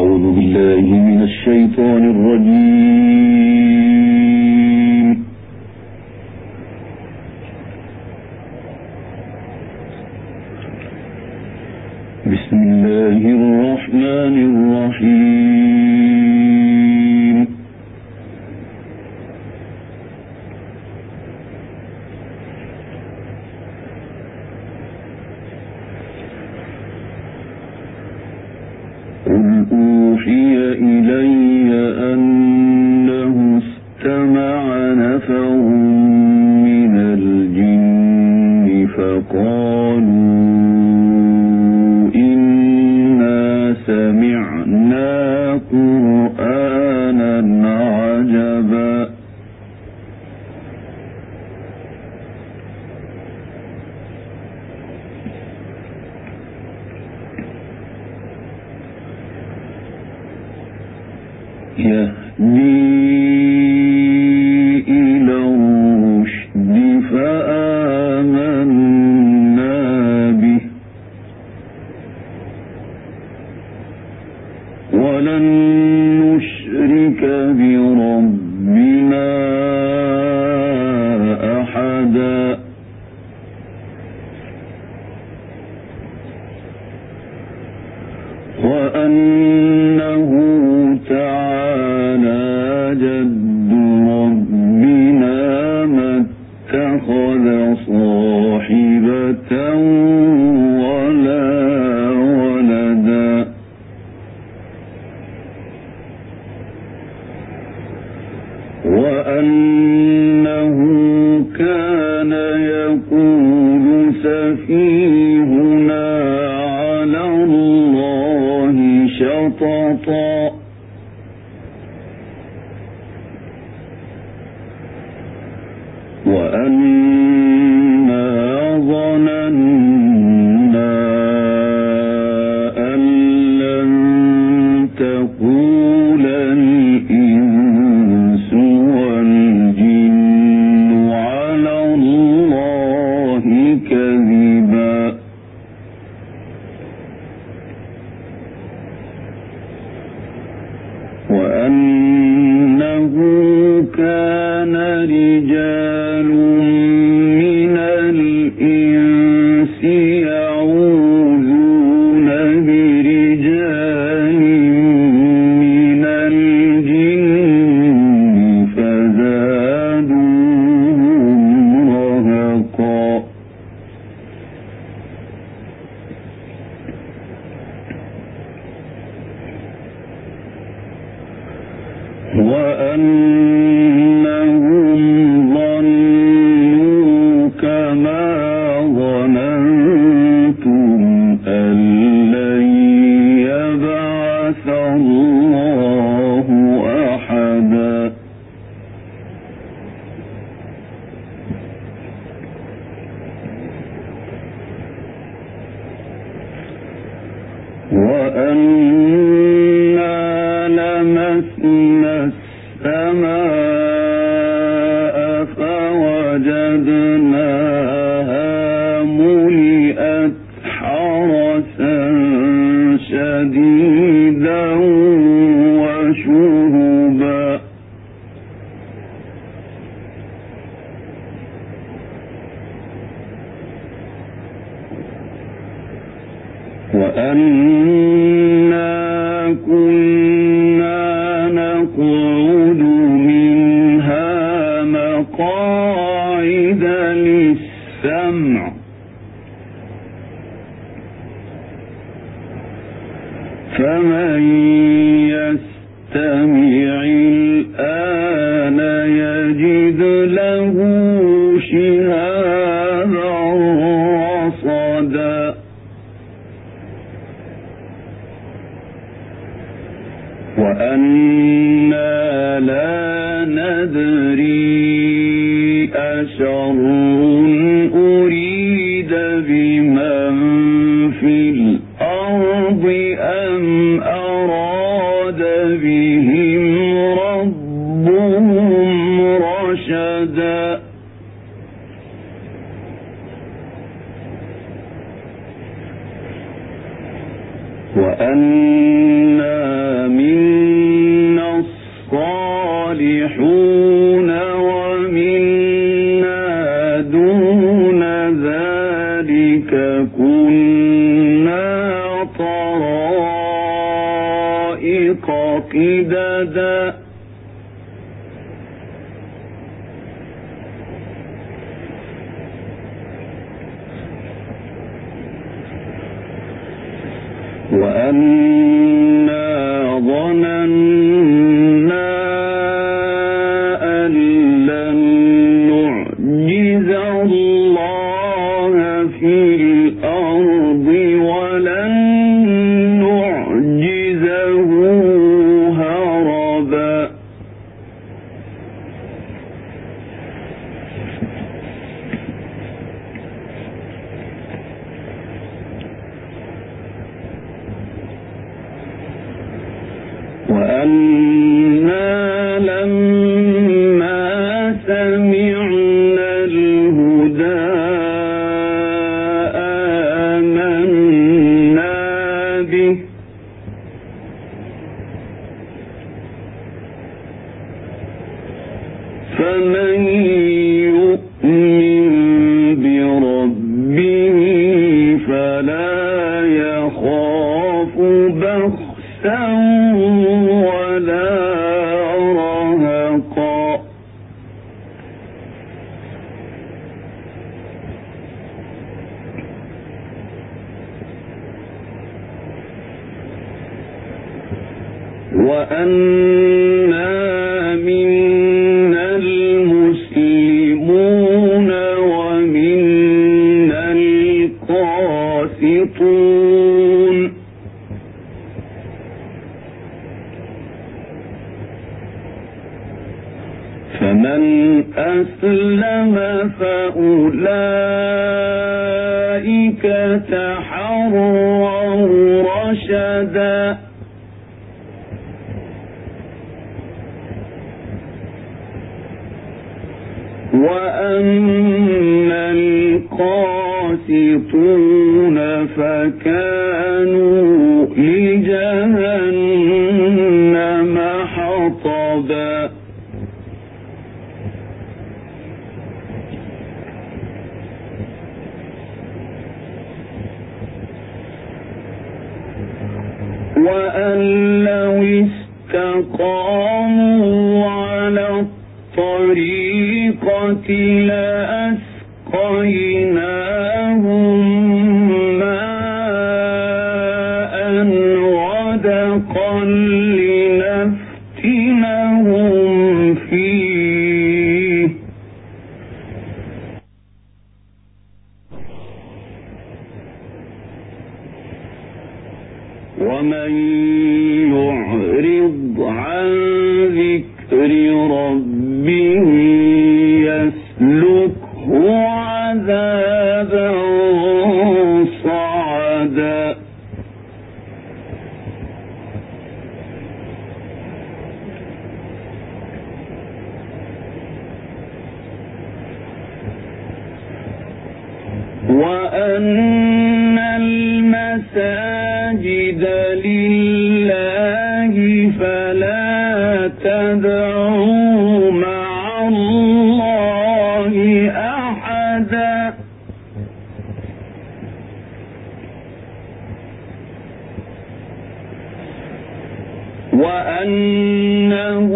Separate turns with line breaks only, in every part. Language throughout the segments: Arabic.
أعوذ بالله من الشيطان الرجيم. بسم الله الرحمن الرحيم. قل أوحي إلي أنه استمع نفر من الجن فقالوا إنا سمعنا قرآنا عجبا يهدي إلى الرشد فآمنا به ولن نشرك بربنا أحدا وأنه تعالى جد ربنا ما اتخذ صاحبة ولا ولدا وأنه كان يقول سفيهنا على الله شططا وأنا ظننا أن لن تقول الإنس والجن على الله كذبا وأنه كان رجال من الإنس يعوذون برجال من الجن فزادوهم رهقا وأنهم ظنوا كما ظننتم أن لن يبعث الله أحدا وأنا لمسنا السماء فوجدناها ملئت حرسا شديدا وشهبا وأنا كنا نقعد منها مقاعد للسمع فمن يستمع الآن يجد له شهابا رصدا وأنا لا ندري أشر أريد بمن في الأرض أم أراد بهم ربهم رشدا وأنا منا الصالحون ومنا دون ذلك كنا طرائق قددا وأنا ظننا أن لن نعجز الله في الأرض ولن نعجزه هربا وأنا لما سمعنا الهدى آمنا به فمن يؤمن بربه فلا يخاف بخسا ولا رهقا وأنا منا المسلمون ومنا القاسطون فمن أسلم فأولئك تحروا رشدا وأما القاسطون فكانوا لجهنم حطبا وأن لو استقاموا على الطريقة لأسقيناهم ماء غدقا لنفتنهم فيه ومن يعرض عن ذكر ربه يسلكه عذابا صعدا وأن المساجد لله فلا تدعوا مع الله أحدا وأنه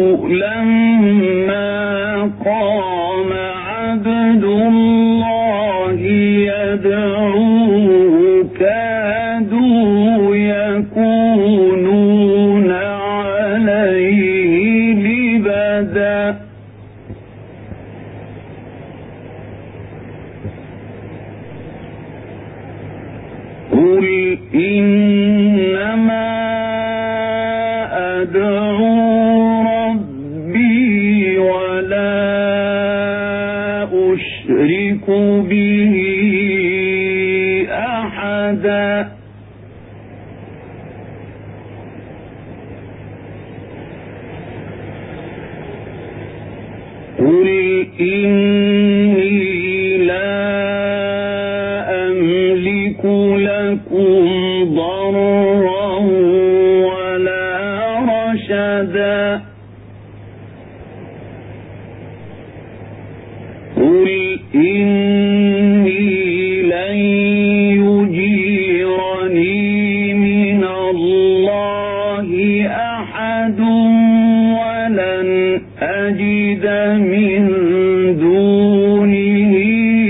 لما قام عبد الله يدعوه كادوا يكونون عليه لبدا قل إنما أدعو ربي ولا أشرك به أحدا قل إني لا أملك لكم ضرا من دونه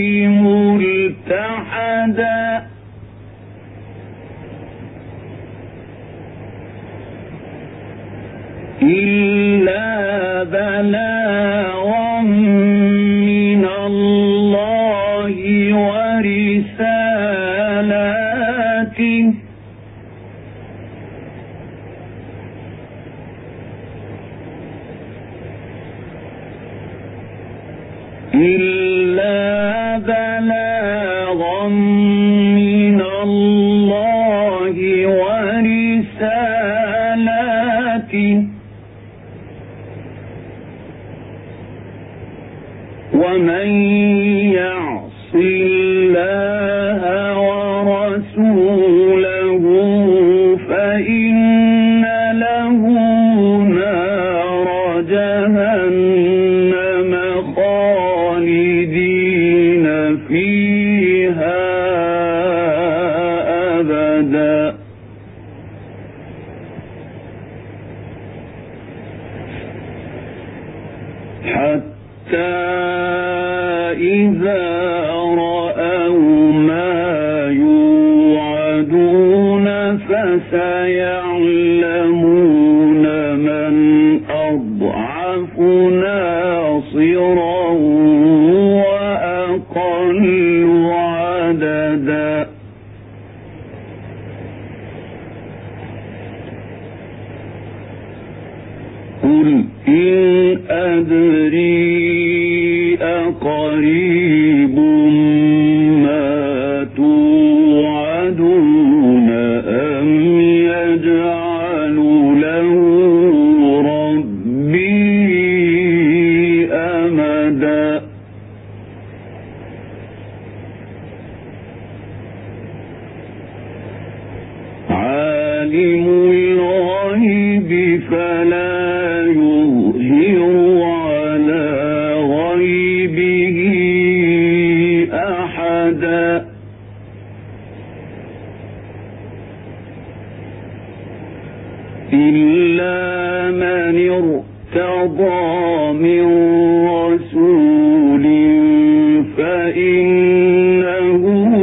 ملتحدا إلا بلاغا من الله ورسالاته ومن يعص الله ورسوله فإن له نار جهنم خالدين فيها أبدا حتى إذا رأوا ما يوعدون فسيعلمون من أضعف ناصرا وأقل عددا قل إن أدري أقريب ما توعدون أم يجعل له ربي أمدا عالم الغيب فلا يظهر على غيبه أحدا إلا من ارتضى من رسول فإنه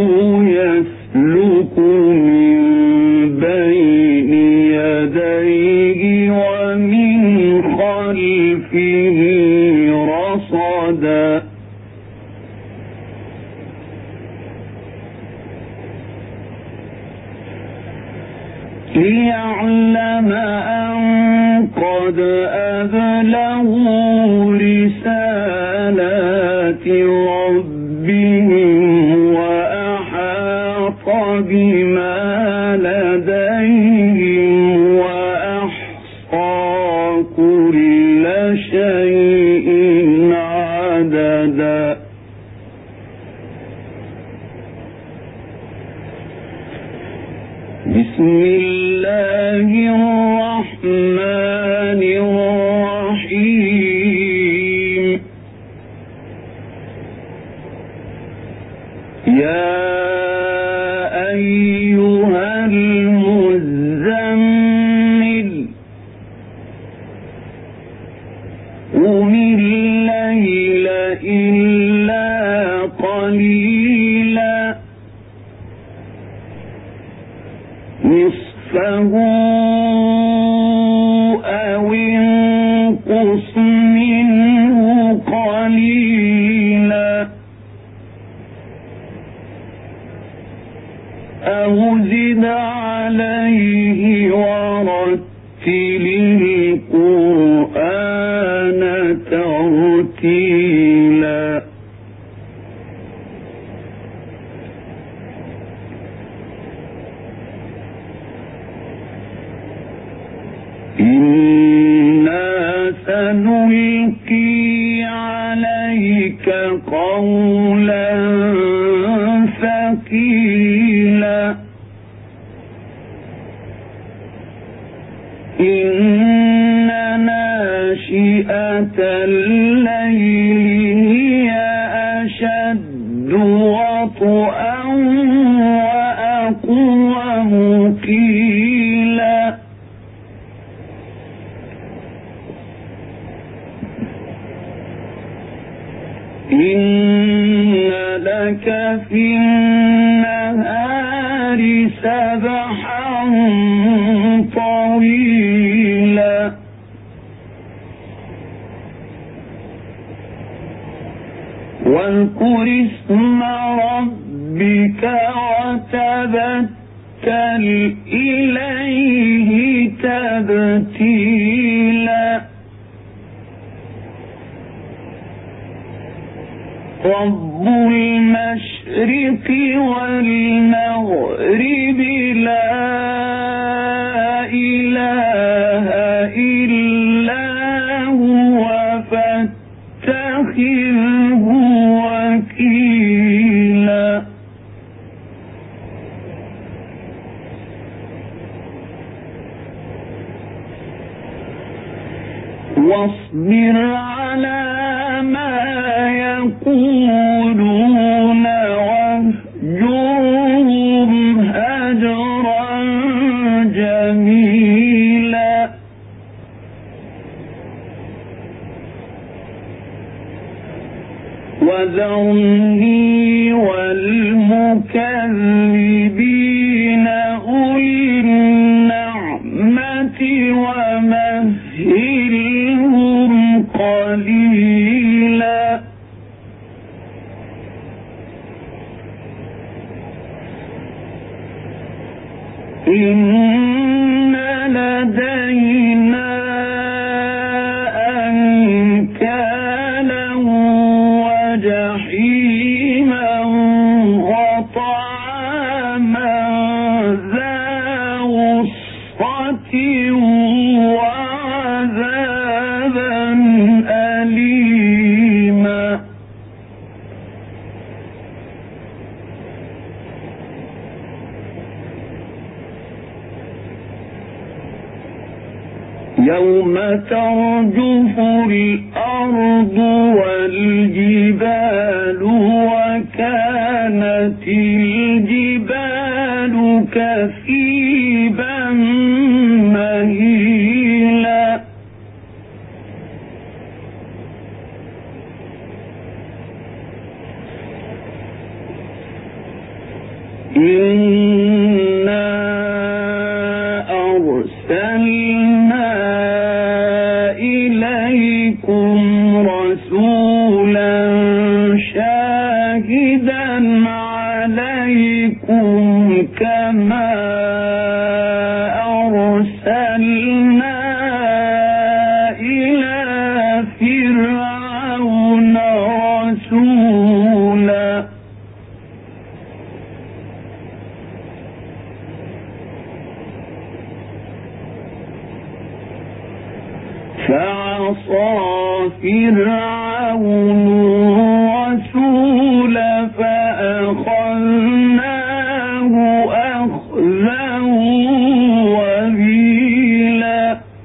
يسلك من بين يديه ومن خلفه رصدا ليعلم أن قد أبلغوا رسالات ربهم وأحاط بما لديهم وأحصى كل شيء عددا بسم الله الرحمن الرحيم يا أيها المزمل قم الليل إلا قليلا نصفه أو انقص منه قليلا أو زد عليه ورتل القرآن ترتيلا إنا سنلقي عليك قولا ثقيلا إن ناشئة الليل هي أشد وطئا وأقوم قيلا في النهار سبحا طويلا واذكر اسم ربك وتبتل إليه تبتيلا رب المشرق والمغرب لا إله إلا هو فاتخذه وكيلا واصبر على ما يقولون واهجرهم هجرا جميلا وذرني والمكذبين أولي النعمة ومهلهم قليلا إن لدينا أنكالا وجحيما وطعاما ذا غصة وعذابا أليما يوم ترجف الأرض والجبال وكانت الجبال كثيبا مهيلا إنا أرسلنا إليكم رسولا شاهدا عليكم كما أرسلنا إلى فرعون رسولا فعصى فرعون الرسول فأخذناه أخذا وبيلا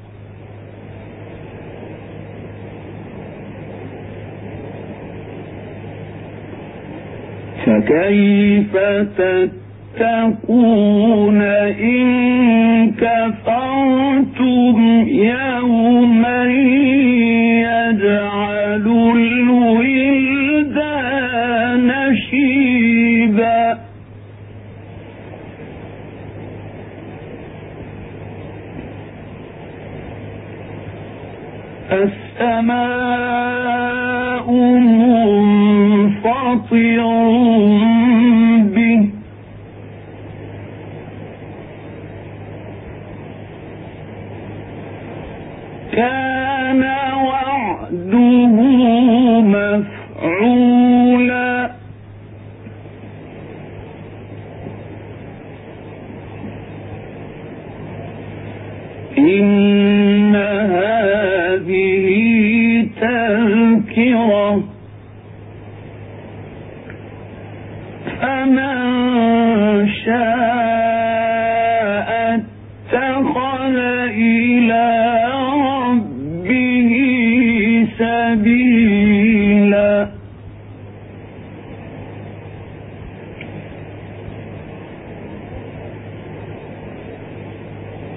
فكيف تتقون إن كفرتم يوما يجعل الولدان شيبا السماء منفطر به كان وعده مفعولا إن هذه تذكرة فمن شاء اتخذ إلى ربه سبيلا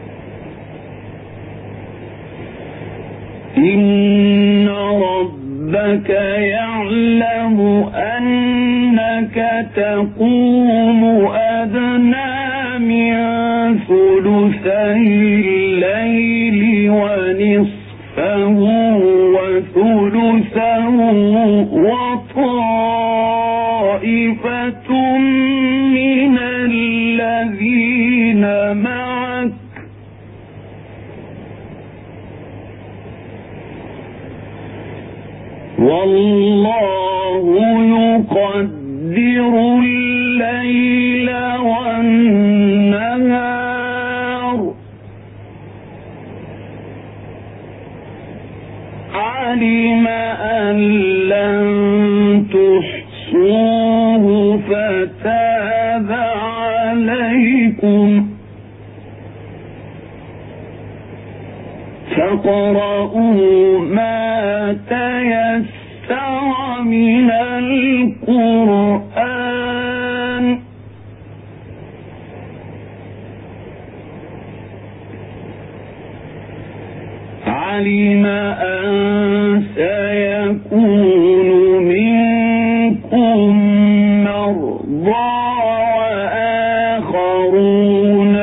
إن ربك ربك يعلم أنك تقوم أدنى من ثلثي الليل ونصفه وثلثه وطائفة من الذين معك والله يقدر الليل والنهار علم أن لن تحصوه فتاب عليكم فاقرؤوا ما تيسر من القرآن علم أن سيكون منكم مرضى وآخرون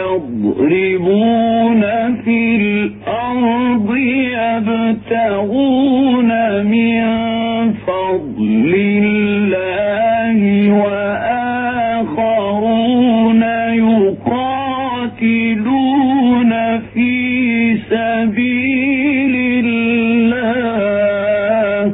يضربون في الأرض يبتغون من فضل الله وآخرون يقاتلون في سبيل الله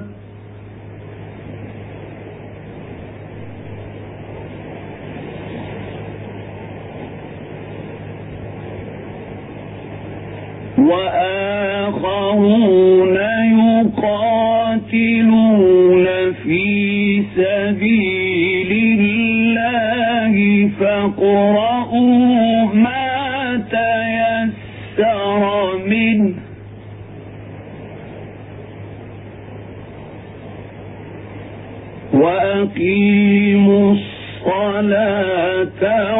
وآخرون يقاتلون في سبيل الله فاقرؤوا ما تيسر منه وأقيموا الصلاة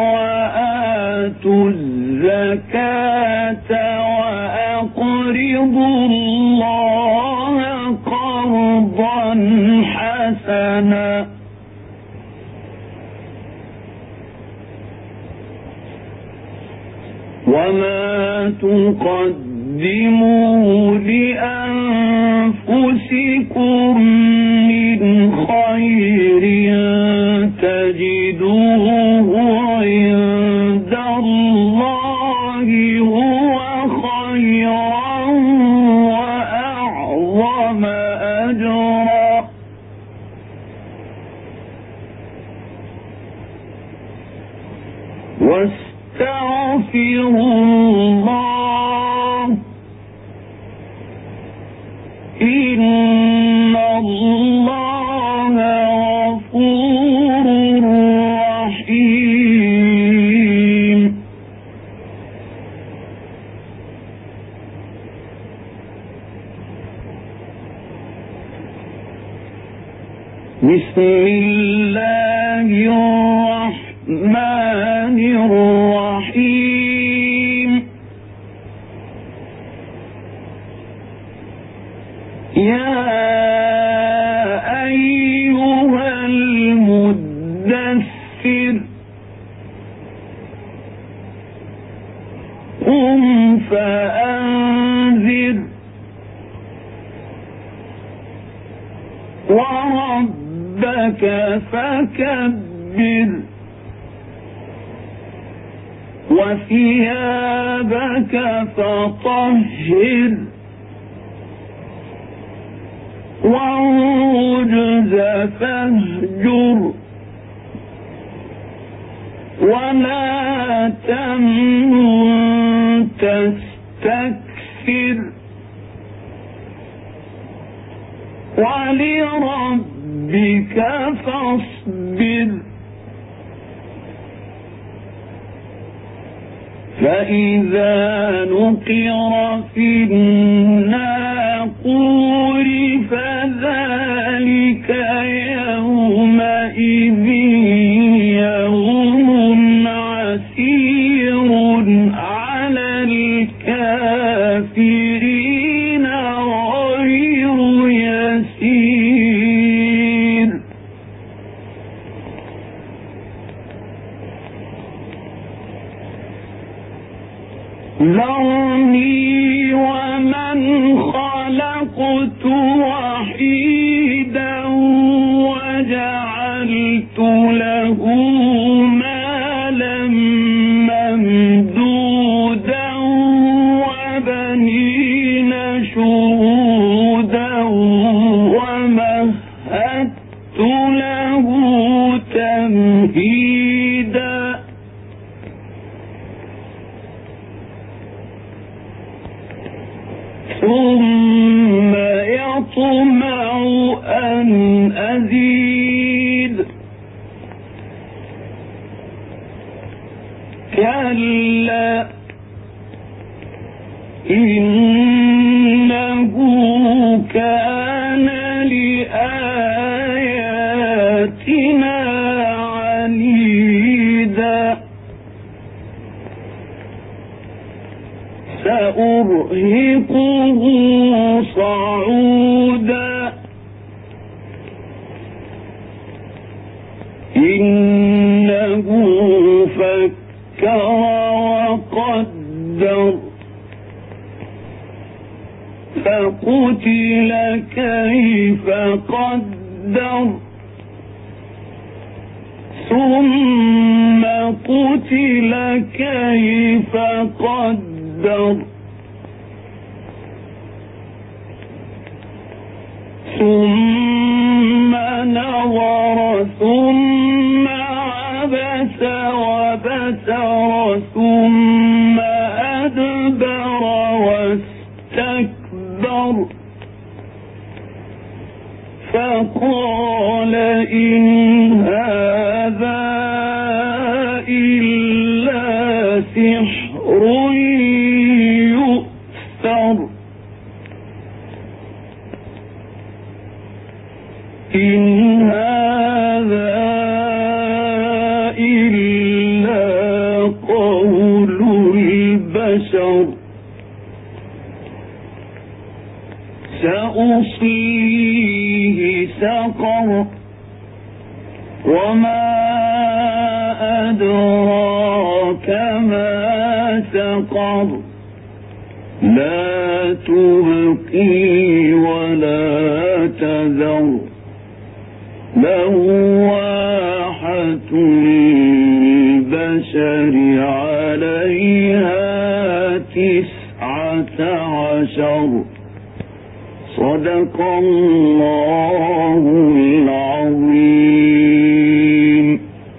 وآتوا الزكاة وأقرضوا الله قرضا حسنا وما تقدموا لأنفسكم من خير تجدوه عند الله هو خيرا وأعظم أجرا واستغفروا الله إن الله غفور رحيم بسم الله الرحمن الرحيم يا أيها المدثر قم فأنذر وربك فكبر وثيابك فطهر والرجز فاهجر ولا تمنن تستكثر ولربك فاصبر فإذا نقر في الناقور فذلك يومئذ يوم عسير على الكافرين غير يسير ذرني ومن خلقت وحيدا وجعلت له مالا ممدودا وبنين شهودا ومهدت له تمهيدا ثم يطمع أن أزيد كلا إنه كان لآياتنا عنيدا سأرهقه صعودا إنه فكر وقدر فقتل كيف قدر ثم قتل كيف قدر ثم نظر ثم عبس وبسر ثم أدبر واستكبر فقال إن هذا إلا سحر يؤثر إن هذا إلا قول البشر سأصليه سقر وما أدراك ما سقر لا تبقي ولا تذر لواحة للبشر عليها 19 صدق الله العظيم.